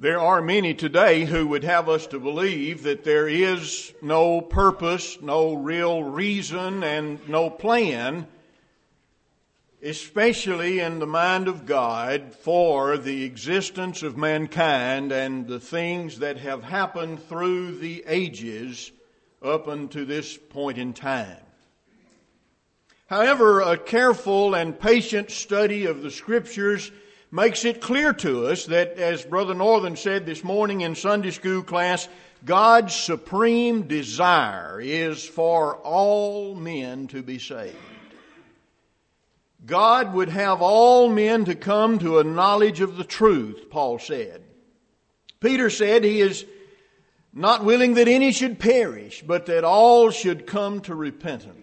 There are many today who would have us to believe that there is no purpose, no real reason, and no plan, especially in the mind of God, for the existence of mankind and the things that have happened through the ages up unto this point in time. However, a careful and patient study of the Scriptures makes it clear to us that, as Brother Northern said this morning in Sunday school class, God's supreme desire is for all men to be saved. God would have all men to come to a knowledge of the truth, Paul said. Peter said he is not willing that any should perish, but that all should come to repentance.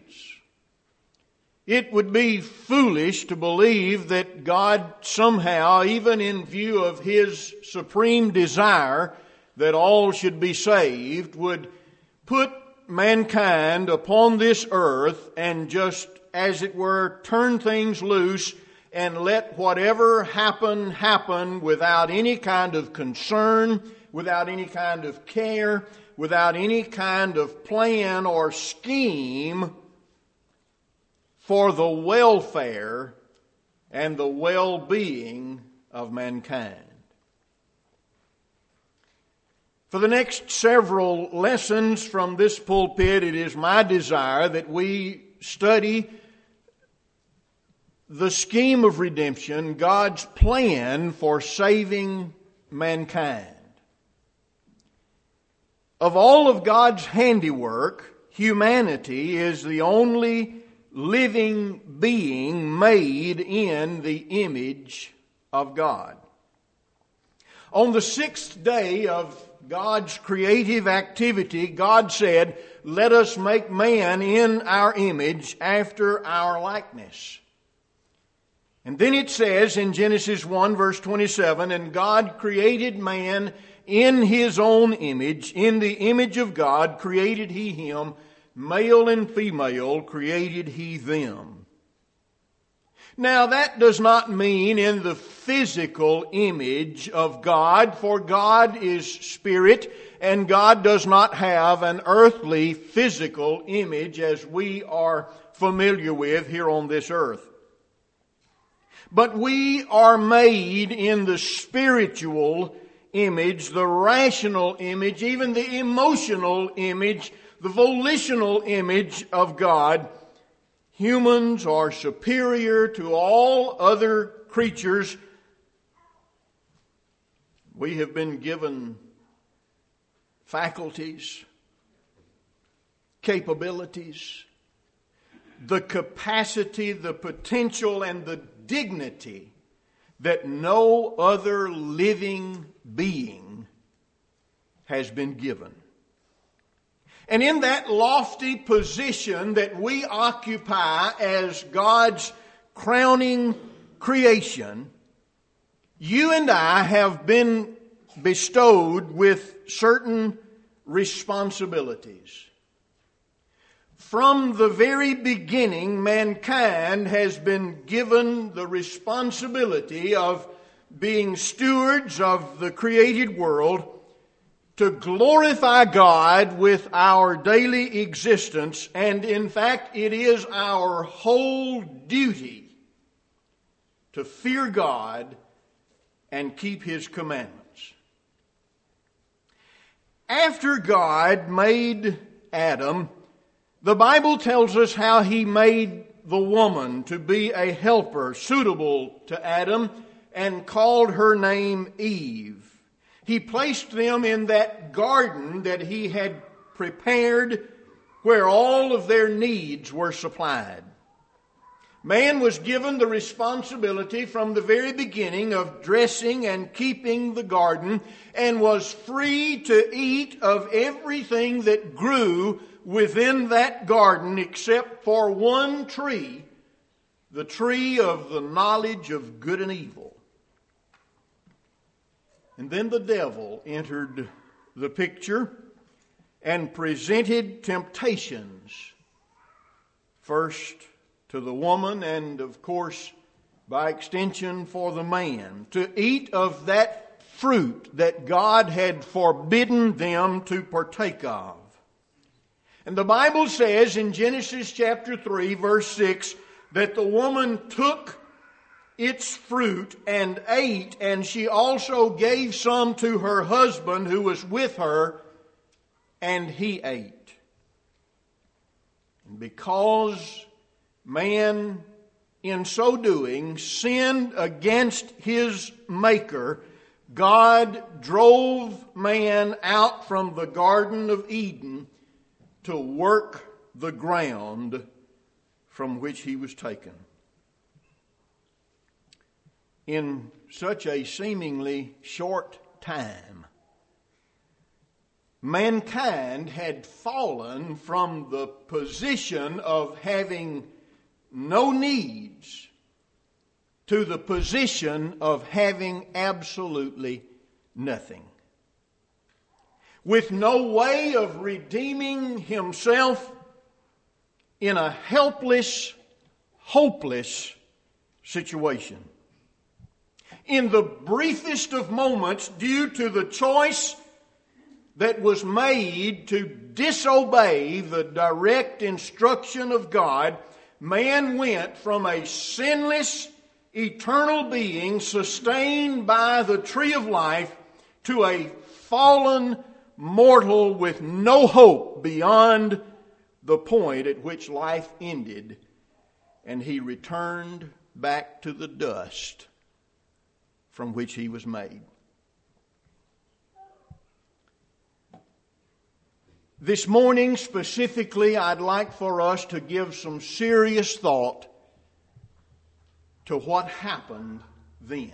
It would be foolish to believe that God somehow, even in view of His supreme desire that all should be saved, would put mankind upon this earth and just, as it were, turn things loose and let whatever happen without any kind of concern, without any kind of care, without any kind of plan or scheme for the welfare and the well-being of mankind. For the next several lessons from this pulpit, it is my desire that we study the scheme of redemption, God's plan for saving mankind. Of all of God's handiwork, humanity is the only living being made in the image of God. On the sixth day of God's creative activity, God said, "Let us make man in our image after our likeness." And then it says in Genesis 1 verse 27, "And God created man in His own image. In the image of God created He him. Male and female created He them." Now that does not mean in the physical image of God, for God is spirit, and God does not have an earthly physical image as we are familiar with here on this earth. But we are made in the spiritual image, the rational image, even the emotional image, the volitional image of God. Humans are superior to all other creatures. We have been given faculties, capabilities, the capacity, the potential, and the dignity that no other living being has been given. And in that lofty position that we occupy as God's crowning creation, you and I have been bestowed with certain responsibilities. From the very beginning, mankind has been given the responsibility of being stewards of the created world, to glorify God with our daily existence, and in fact it is our whole duty to fear God and keep His commandments. After God made Adam, the Bible tells us how He made the woman to be a helper suitable to Adam and called her name Eve. He placed them in that garden that He had prepared where all of their needs were supplied. Man was given the responsibility from the very beginning of dressing and keeping the garden, and was free to eat of everything that grew within that garden except for one tree, the tree of the knowledge of good and evil. And then the devil entered the picture and presented temptations, first to the woman and, of course, by extension for the man, to eat of that fruit that God had forbidden them to partake of. And the Bible says in Genesis chapter 3, verse 6, that the woman took its fruit and ate, and she also gave some to her husband who was with her, and he ate. And because man in so doing sinned against his Maker, God drove man out from the Garden of Eden to work the ground from which he was taken. In such a seemingly short time, mankind had fallen from the position of having no needs to the position of having absolutely nothing. With no way of redeeming himself in a helpless, hopeless situation. In the briefest of moments, due to the choice that was made to disobey the direct instruction of God, man went from a sinless, eternal being sustained by the tree of life to a fallen mortal with no hope beyond the point at which life ended, and he returned back to the dust from which he was made. This morning specifically, I'd like for us to give some serious thought to what happened then.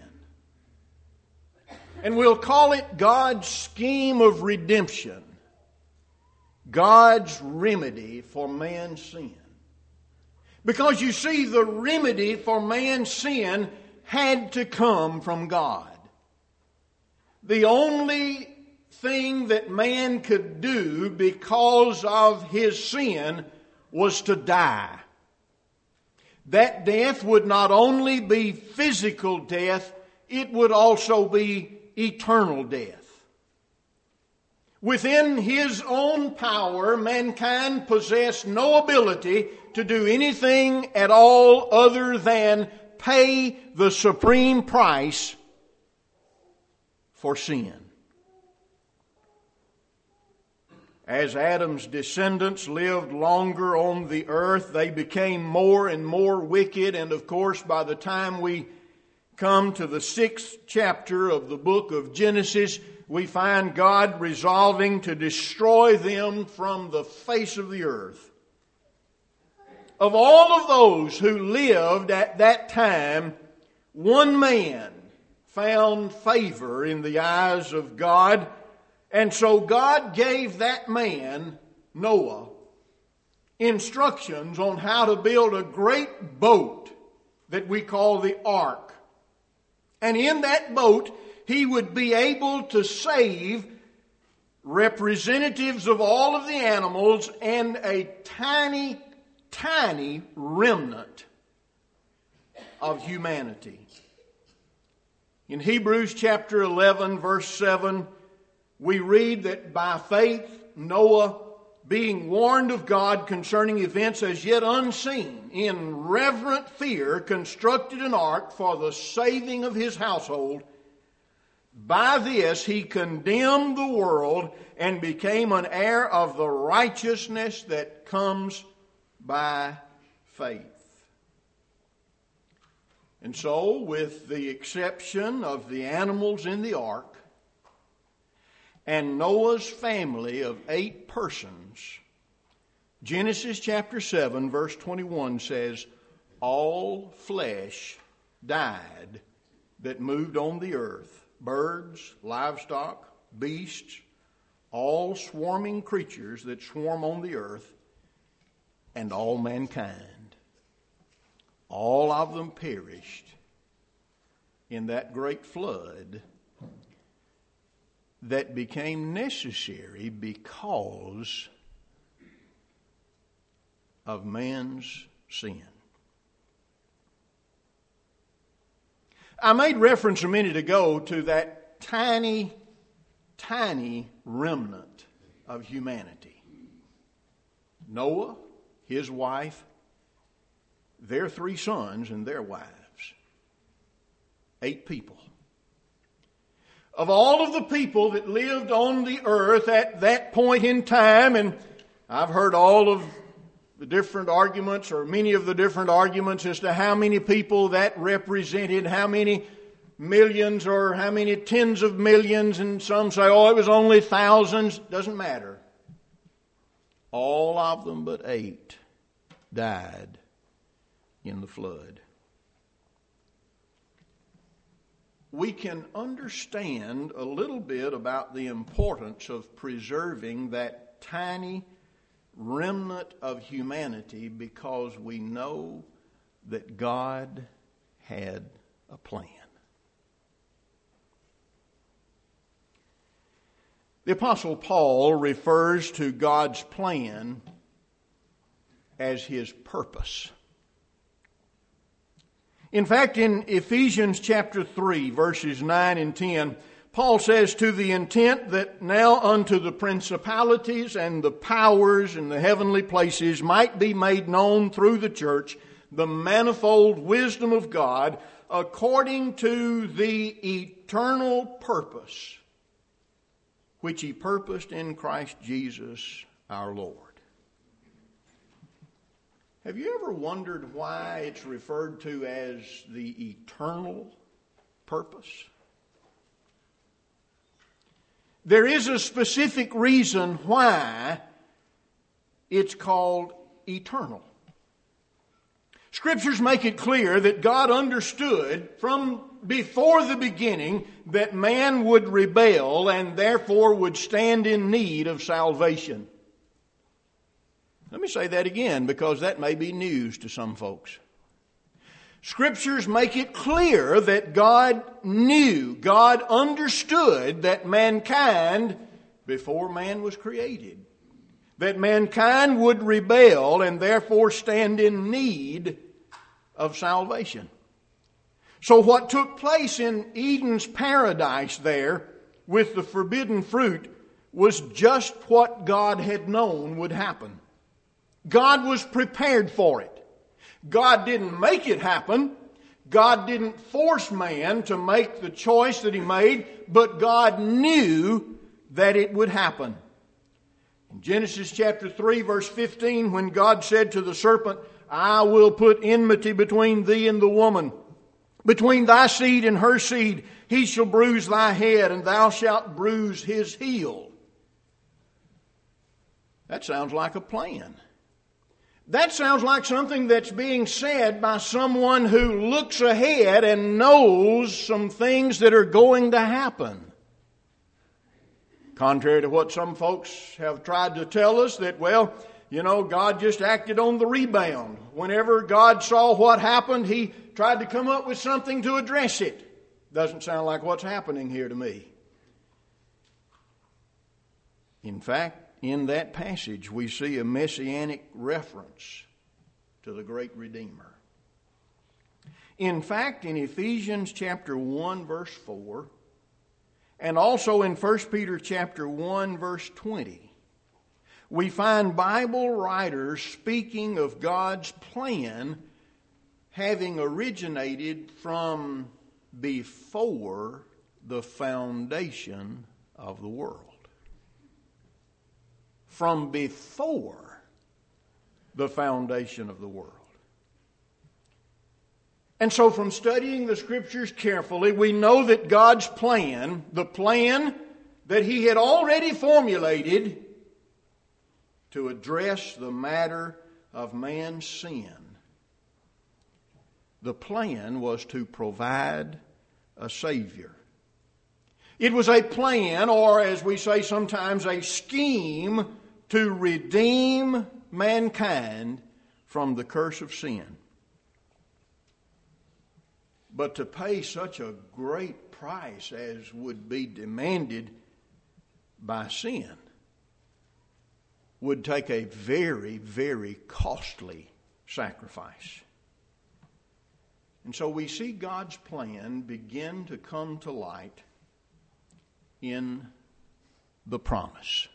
And we'll call it God's scheme of redemption, God's remedy for man's sin. Because you see, the remedy for man's sin had to come from God. The only thing that man could do because of his sin was to die. That death would not only be physical death, it would also be eternal death. Within his own power, mankind possessed no ability to do anything at all other than pay the supreme price for sin. As Adam's descendants lived longer on the earth, they became more and more wicked. And of course, by the time we come to the 6th chapter of the book of Genesis, we find God resolving to destroy them from the face of the earth. Of all of those who lived at that time, one man found favor in the eyes of God. And so God gave that man, Noah, instructions on how to build a great boat that we call the ark. And in that boat, he would be able to save representatives of all of the animals and a tiny, tiny remnant of humanity. In Hebrews chapter 11, verse 7, we read that by faith, Noah, being warned of God concerning events as yet unseen, in reverent fear constructed an ark for the saving of his household. By this he condemned the world and became an heir of the righteousness that comes by faith. And so, with the exception of the animals in the ark, and Noah's family of 8 persons, Genesis chapter 7, verse 21 says, all flesh died that moved on the earth, birds, livestock, beasts, all swarming creatures that swarm on the earth, and all mankind. All of them perished in that great flood that became necessary because of man's sin. I made reference a minute ago to that that tiny, tiny remnant of humanity. Noah, his wife, their 3 sons and their wives. 8 people. Of all of the people that lived on the earth at that point in time, and I've heard all of the different arguments, or many of the different arguments as to how many people that represented, how many millions or how many tens of millions, and some say, oh, it was only thousands. Doesn't matter. All of them but 8 died in the flood. We can understand a little bit about the importance of preserving that tiny remnant of humanity because we know that God had a plan. The Apostle Paul refers to God's plan as his purpose. In fact, in Ephesians chapter 3, verses 9 and 10, Paul says, to the intent that now unto the principalities and the powers in the heavenly places might be made known through the church the manifold wisdom of God according to the eternal purpose which he purposed in Christ Jesus our Lord. Have you ever wondered why it's referred to as the eternal purpose? There is a specific reason why it's called eternal. Scriptures make it clear that God understood from before the beginning that man would rebel and therefore would stand in need of salvation. Let me say that again because that may be news to some folks. Scriptures make it clear that God knew, God understood that mankind, before man was created, that mankind would rebel and therefore stand in need of salvation. So what took place in Eden's paradise there with the forbidden fruit was just what God had known would happen. God was prepared for it. God didn't make it happen. God didn't force man to make the choice that he made, but God knew that it would happen. In Genesis chapter 3, verse 15, when God said to the serpent, I will put enmity between thee and the woman, between thy seed and her seed. He shall bruise thy head, and thou shalt bruise his heel. That sounds like a plan. That sounds like something that's being said by someone who looks ahead and knows some things that are going to happen. Contrary to what some folks have tried to tell us that, well, you know, God just acted on the rebound. Whenever God saw what happened, he tried to come up with something to address it. Doesn't sound like what's happening here to me. In fact, in that passage, we see a messianic reference to the great Redeemer. In fact, in Ephesians chapter 1, verse 4, and also in 1 Peter chapter 1, verse 20, we find Bible writers speaking of God's plan having originated from before the foundation of the world. From before the foundation of the world. And so from studying the Scriptures carefully, we know that God's plan, the plan that he had already formulated to address the matter of man's sin, the plan was to provide a Savior. It was a plan, or as we say sometimes, a scheme to redeem mankind from the curse of sin. But to pay such a great price as would be demanded by sin would take a very, very costly sacrifice. And so we see God's plan begin to come to light in the promise.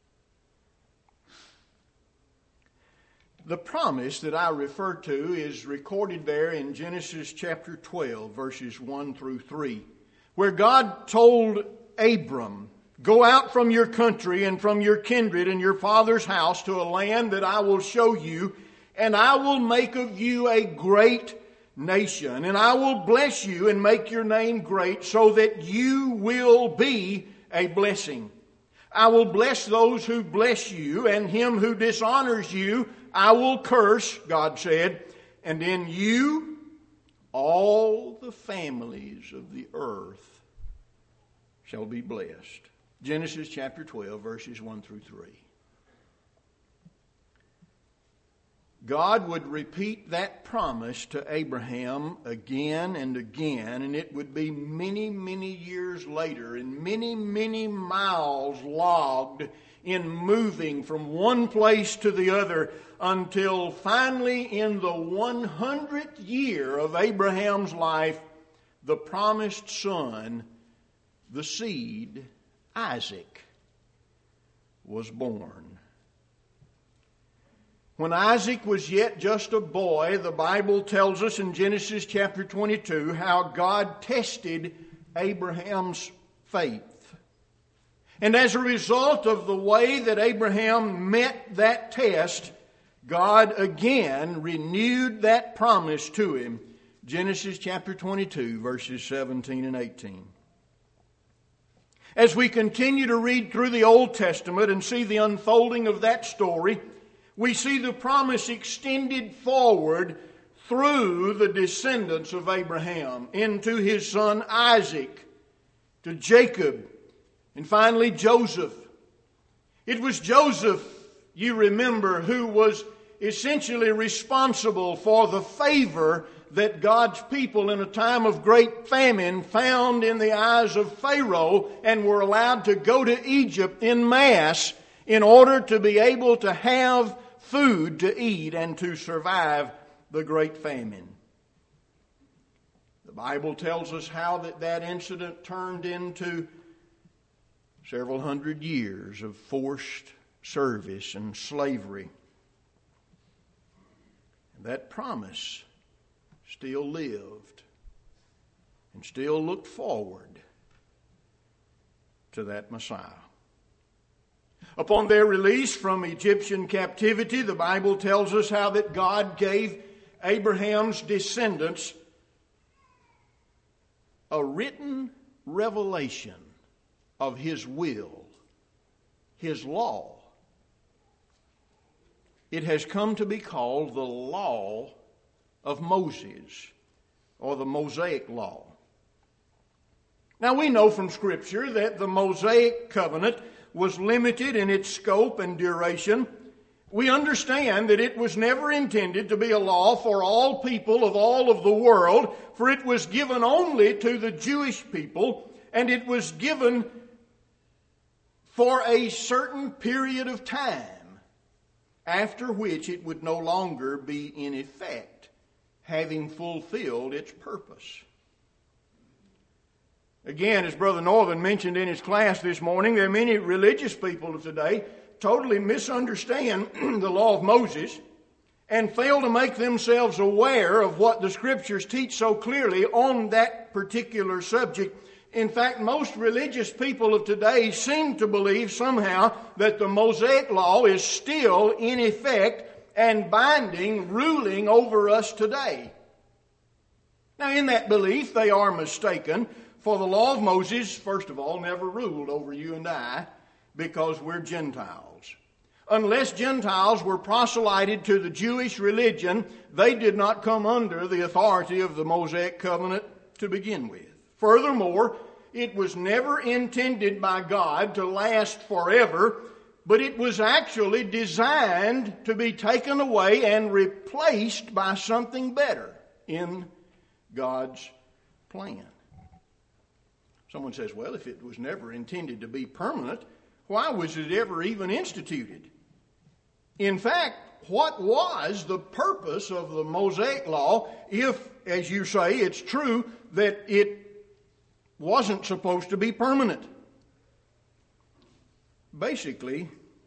The promise that I refer to is recorded there in Genesis chapter 12, verses 1 through 3, where God told Abram, "Go out from your country and from your kindred and your father's house to a land that I will show you, and I will make of you a great nation, and I will bless you and make your name great so that you will be a blessing. I will bless those who bless you, and him who dishonors you I will curse," God said, "and in you all the families of the earth shall be blessed." Genesis chapter 12, verses 1 through 3. God would repeat that promise to Abraham again and again, and it would be many, many years later and many, many miles logged in moving from one place to the other until finally in the 100th year of Abraham's life, the promised son, the seed, Isaac, was born. When Isaac was yet just a boy, the Bible tells us in Genesis chapter 22 how God tested Abraham's faith. And as a result of the way that Abraham met that test, God again renewed that promise to him. Genesis chapter 22, verses 17 and 18. As we continue to read through the Old Testament and see the unfolding of that story, we see the promise extended forward through the descendants of Abraham into his son Isaac, to Jacob, and finally Joseph. It was Joseph, you remember, who was essentially responsible for the favor that God's people in a time of great famine found in the eyes of Pharaoh and were allowed to go to Egypt en masse in order to be able to have food to eat and to survive the great famine. The Bible tells us how that incident turned into several hundred years of forced service and slavery. And that promise still lived and still looked forward to that Messiah. Upon their release from Egyptian captivity, the Bible tells us how that God gave Abraham's descendants a written revelation of His will, His law. It has come to be called the law of Moses, or the Mosaic law. Now we know from Scripture that the Mosaic covenant was limited in its scope and duration. We understand that it was never intended to be a law for all people of all of the world, for it was given only to the Jewish people, and it was given for a certain period of time, after which it would no longer be in effect, having fulfilled its purpose. Again, as Brother Northern mentioned in his class this morning, there are many religious people of today totally misunderstand the law of Moses and fail to make themselves aware of what the Scriptures teach so clearly on that particular subject. In fact, most religious people of today seem to believe somehow that the Mosaic law is still in effect and binding, ruling over us today. Now, in that belief, they are mistaken. For the law of Moses, first of all, never ruled over you and I because we're Gentiles. Unless Gentiles were proselyted to the Jewish religion, they did not come under the authority of the Mosaic covenant to begin with. Furthermore, it was never intended by God to last forever, but it was actually designed to be taken away and replaced by something better in God's plan. Someone says, well, if it was never intended to be permanent, why was it ever even instituted? In fact, what was the purpose of the Mosaic law if, as you say, it's true that it wasn't supposed to be permanent? Basically,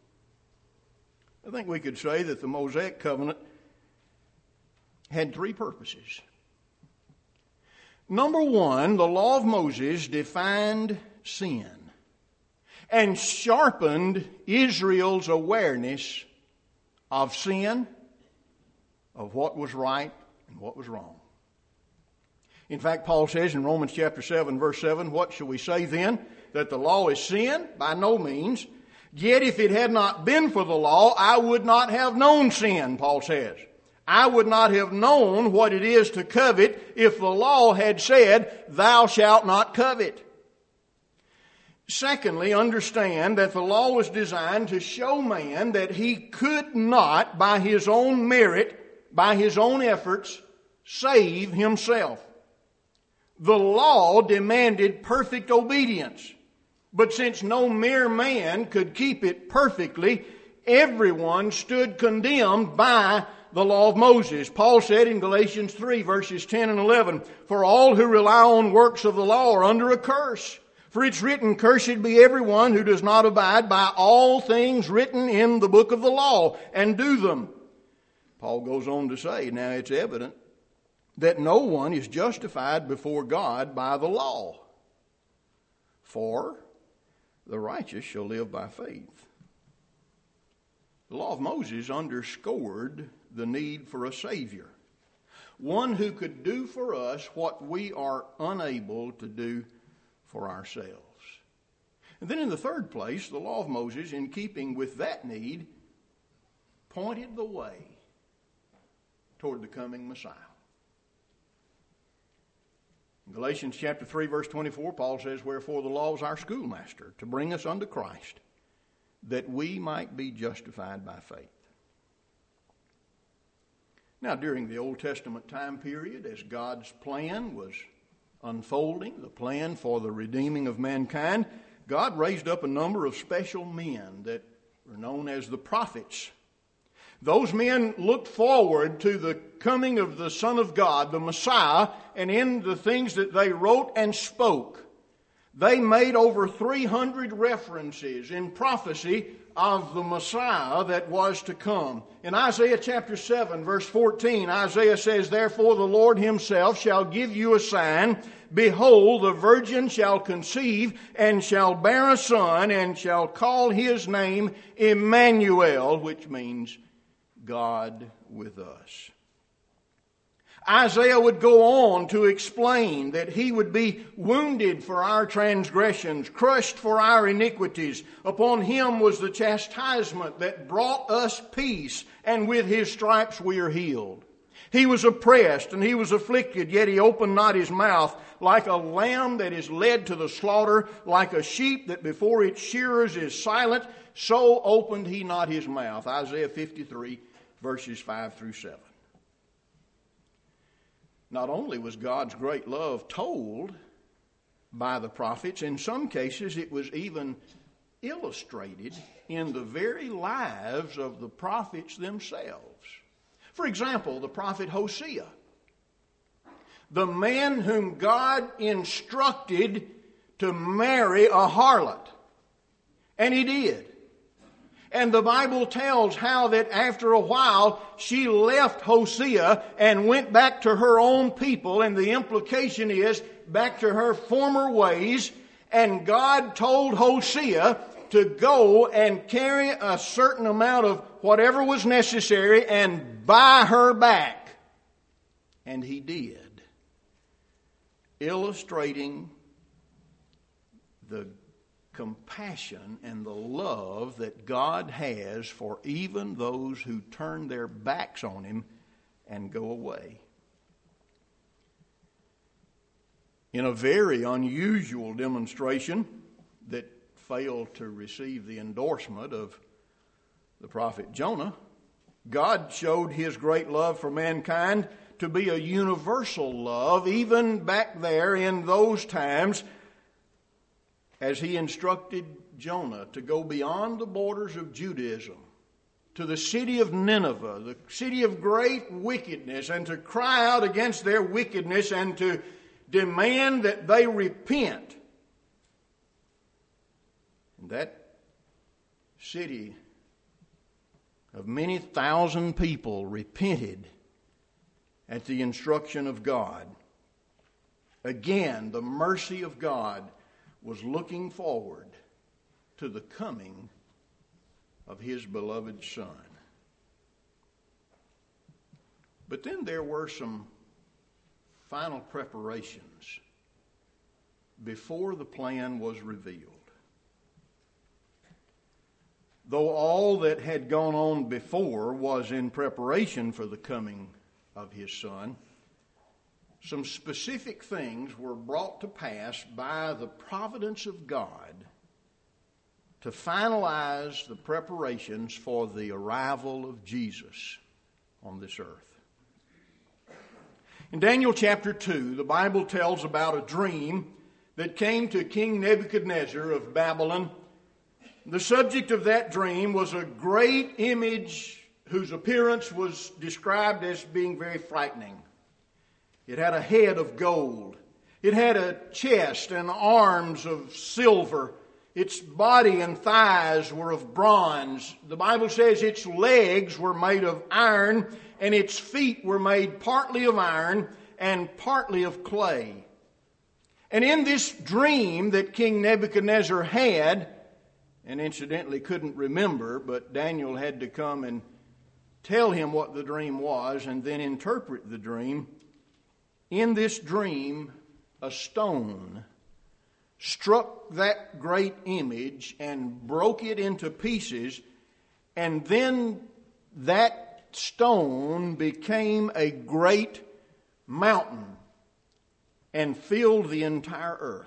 I think we could say that the Mosaic covenant had three purposes. Number one, the law of Moses defined sin and sharpened Israel's awareness of sin, of what was right and what was wrong. In fact, Paul says in Romans chapter 7, verse 7, what shall we say then? That the law is sin? By no means. Yet if it had not been for the law, I would not have known sin, Paul says. I would not have known what it is to covet if the law had said, thou shalt not covet. Secondly, understand that the law was designed to show man that he could not, by his own merit, by his own efforts, save himself. The law demanded perfect obedience. But since no mere man could keep it perfectly, everyone stood condemned by the law of Moses. Paul said in Galatians 3, verses 10 and 11, for all who rely on works of the law are under a curse. For it's written, cursed be everyone who does not abide by all things written in the book of the law and do them. Paul goes on to say, now it's evident that no one is justified before God by the law. For the righteous shall live by faith. The law of Moses underscored the need for a Savior, one who could do for us what we are unable to do for ourselves. And then in the third place, the law of Moses, in keeping with that need, pointed the way toward the coming Messiah. In Galatians chapter 3, verse 24, Paul says, wherefore the law is our schoolmaster, to bring us unto Christ, that we might be justified by faith. Now, during the Old Testament time period, as God's plan was unfolding, the plan for the redeeming of mankind, God raised up a number of special men that were known as the prophets. Those men looked forward to the coming of the Son of God, the Messiah, and in the things that they wrote and spoke, they made over 300 references in prophecy of the Messiah that was to come. In Isaiah chapter 7, verse 14, Isaiah says, therefore the Lord himself shall give you a sign. Behold, the virgin shall conceive and shall bear a son and shall call his name Emmanuel, which means God with us. Isaiah would go on to explain that he would be wounded for our transgressions, crushed for our iniquities. Upon him was the chastisement that brought us peace, and with his stripes we are healed. He was oppressed and he was afflicted, yet he opened not his mouth. Like a lamb that is led to the slaughter, like a sheep that before its shearers is silent, so opened he not his mouth. Isaiah 53, verses 5 through 7. Not only was God's great love told by the prophets, in some cases it was even illustrated in the very lives of the prophets themselves. For example, the prophet Hosea, the man whom God instructed to marry a harlot. And he did. And the Bible tells how that after a while she left Hosea and went back to her own people. And the implication is back to her former ways. And God told Hosea to go and carry a certain amount of whatever was necessary and buy her back. And he did. Illustrating the compassion and the love that God has for even those who turn their backs on him and go away. In a very unusual demonstration that failed to receive the endorsement of the prophet Jonah, God showed his great love for mankind to be a universal love, even back there in those times, as he instructed Jonah to go beyond the borders of Judaism to the city of Nineveh, the city of great wickedness, and to cry out against their wickedness and to demand that they repent. And that city of many thousand people repented at the instruction of God. Again, the mercy of God was looking forward to the coming of His beloved Son. But then there were some final preparations before the plan was revealed. Though all that had gone on before was in preparation for the coming of His Son, some specific things were brought to pass by the providence of God to finalize the preparations for the arrival of Jesus on this earth. In Daniel chapter 2, the Bible tells about a dream that came to King Nebuchadnezzar of Babylon. The subject of that dream was a great image whose appearance was described as being very frightening. It had a head of gold. It had a chest and arms of silver. Its body and thighs were of bronze. The Bible says its legs were made of iron, and its feet were made partly of iron and partly of clay. And in this dream that King Nebuchadnezzar had, and incidentally couldn't remember, but Daniel had to come and tell him what the dream was and then interpret the dream. In this dream, a stone struck that great image and broke it into pieces, and then that stone became a great mountain and filled the entire earth.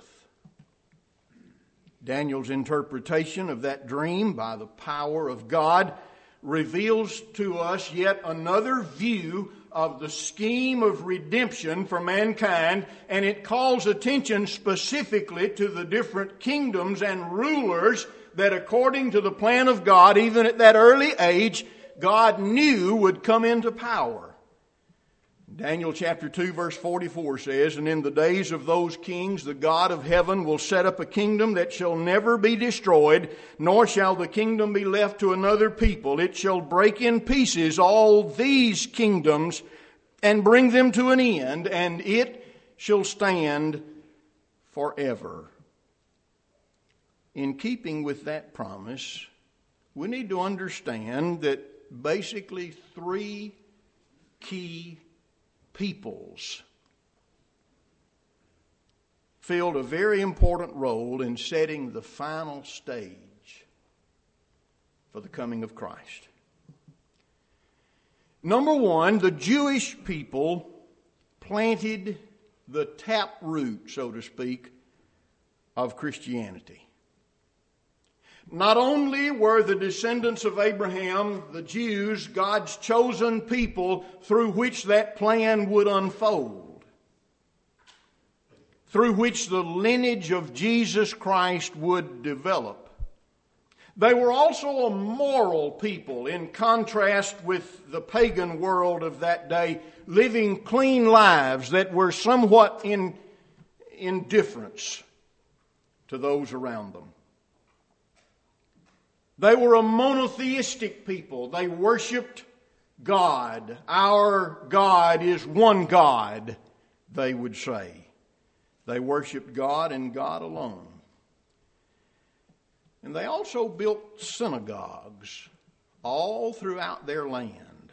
Daniel's interpretation of that dream by the power of God reveals to us yet another view of the scheme of redemption for mankind, and it calls attention specifically to the different kingdoms and rulers that, according to the plan of God, even at that early age, God knew would come into power. Daniel chapter 2 verse 44 says, "And in the days of those kings the God of heaven will set up a kingdom that shall never be destroyed, nor shall the kingdom be left to another people. It shall break in pieces all these kingdoms and bring them to an end, and it shall stand forever." In keeping with that promise, we need to understand that basically three key peoples filled a very important role in setting the final stage for the coming of Christ. Number one, the Jewish people planted the taproot, so to speak, of Christianity. Not only were the descendants of Abraham, the Jews, God's chosen people through which that plan would unfold, through which the lineage of Jesus Christ would develop, they were also a moral people in contrast with the pagan world of that day, living clean lives that were somewhat in indifference to those around them. They were a monotheistic people. They worshiped God. Our God is one God, they would say. They worshiped God and God alone. And they also built synagogues all throughout their land.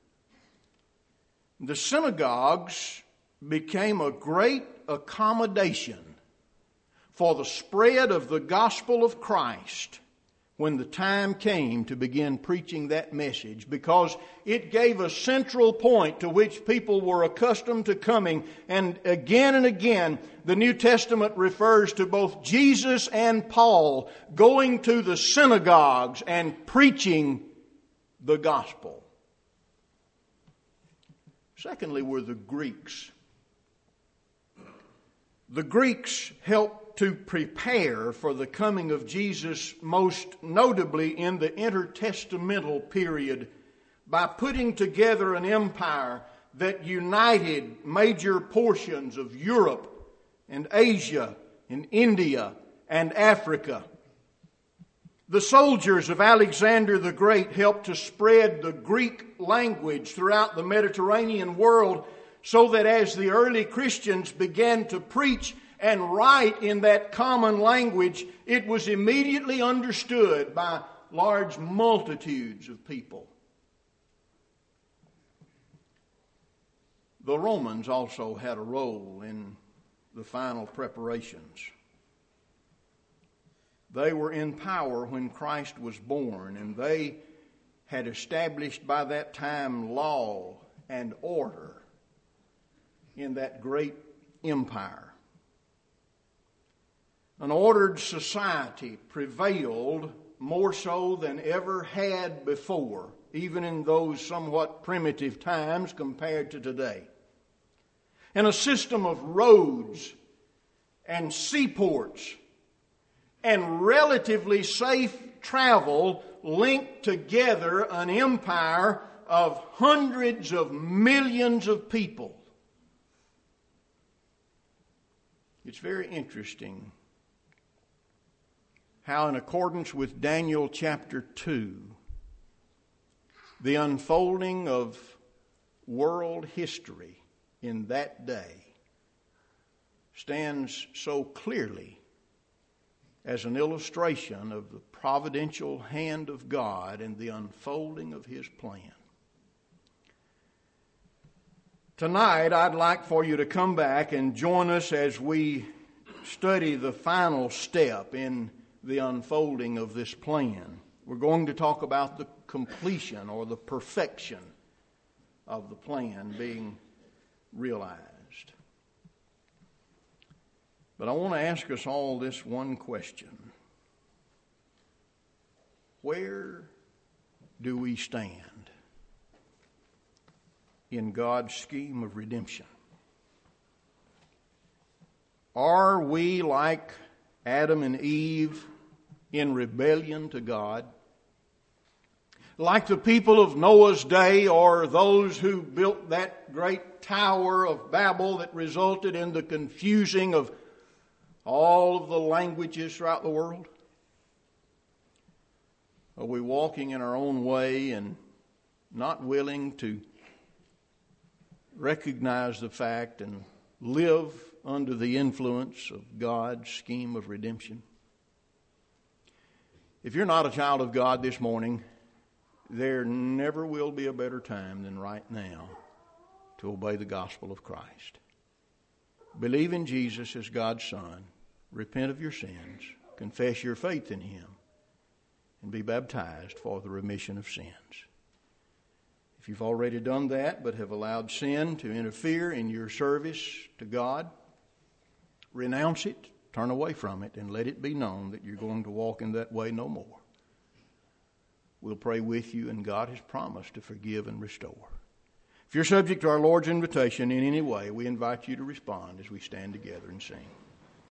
The synagogues became a great accommodation for the spread of the gospel of Christ when the time came to begin preaching that message, because it gave a central point to which people were accustomed to coming. And again, the New Testament refers to both Jesus and Paul going to the synagogues and preaching the gospel. Secondly, were the Greeks. The Greeks helped to prepare for the coming of Jesus, most notably in the intertestamental period, by putting together an empire that united major portions of Europe and Asia and India and Africa. The soldiers of Alexander the Great helped to spread the Greek language throughout the Mediterranean world, so that as the early Christians began to preach and write in that common language, it was immediately understood by large multitudes of people. The Romans also had a role in the final preparations. They were in power when Christ was born, and they had established by that time law and order in that great empire. An ordered society prevailed more so than ever had before, even in those somewhat primitive times compared to today. And a system of roads and seaports and relatively safe travel linked together an empire of hundreds of millions of people. It's very interesting how, in accordance with Daniel chapter 2, the unfolding of world history in that day stands so clearly as an illustration of the providential hand of God and the unfolding of His plan. Tonight, I'd like for you to come back and join us as we study the final step in the unfolding of this plan. We're going to talk about the completion or the perfection of the plan being realized. But I want to ask us all this one question. Where do we stand in God's scheme of redemption? Are we like Adam and Eve in rebellion to God? Like the people of Noah's day, or those who built that great Tower of Babel that resulted in the confusing of all of the languages throughout the world? Are we walking in our own way and not willing to recognize the fact and live under the influence of God's scheme of redemption? If you're not a child of God this morning, there never will be a better time than right now to obey the gospel of Christ. Believe in Jesus as God's Son, repent of your sins, confess your faith in Him, and be baptized for the remission of sins. If you've already done that but have allowed sin to interfere in your service to God, renounce it, turn away from it, and let it be known that you're going to walk in that way no more. We'll pray with you, and God has promised to forgive and restore. If you're subject to our Lord's invitation in any way, we invite you to respond as we stand together and sing.